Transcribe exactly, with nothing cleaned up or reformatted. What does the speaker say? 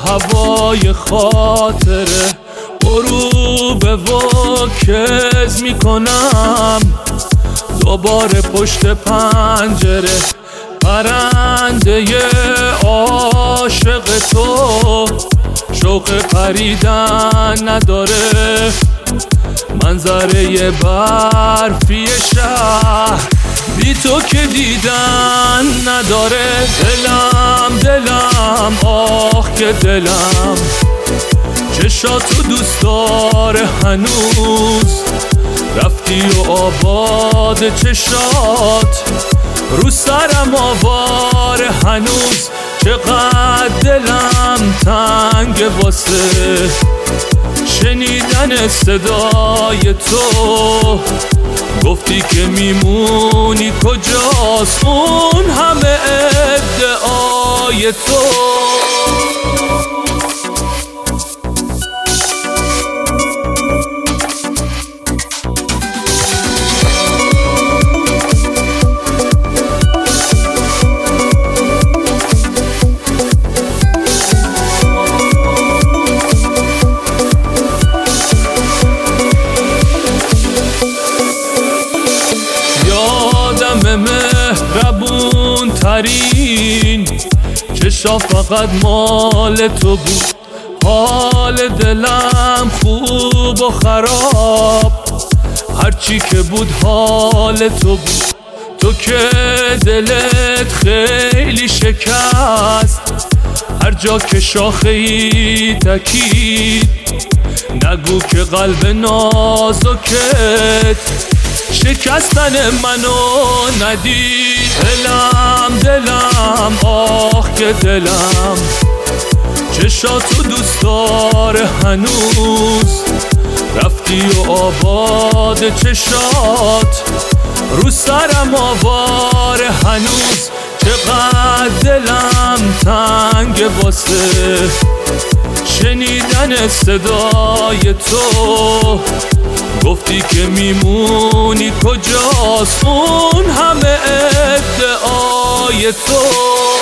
هوای خاطره غروب و کز میکنم دوباره پشت پنجره پرنده عاشق تو شوق پریدن نداره منظره برفی شهر بی تو که دیدن نداره دلم دلم آخ که دلم چشاتو دوست داره هنوز رفتی و آباد چشات رو سرم آواره هنوز چقدر دلم تنگ واسه شنیدن صدای تو گفتی که میمونی کجاست اون همه ادعای تو مهربون ترین چشا فقط مال تو بود حال دلم خوب و خراب هرچی که بود حال تو بود تو که دلت خیلی شکست هر جا که شاخه ای تکید نگو که قلب نازکت شکستن منو ندید دلم دلم آخ که دلم چشاتو دوست داره هنوز رفتی و آباد چشات رو سرم آواره هنوز چقدر دلم تنگ واسه شنیدن صدای تو گفتی که میمونی کجاست اون همه ادعای تو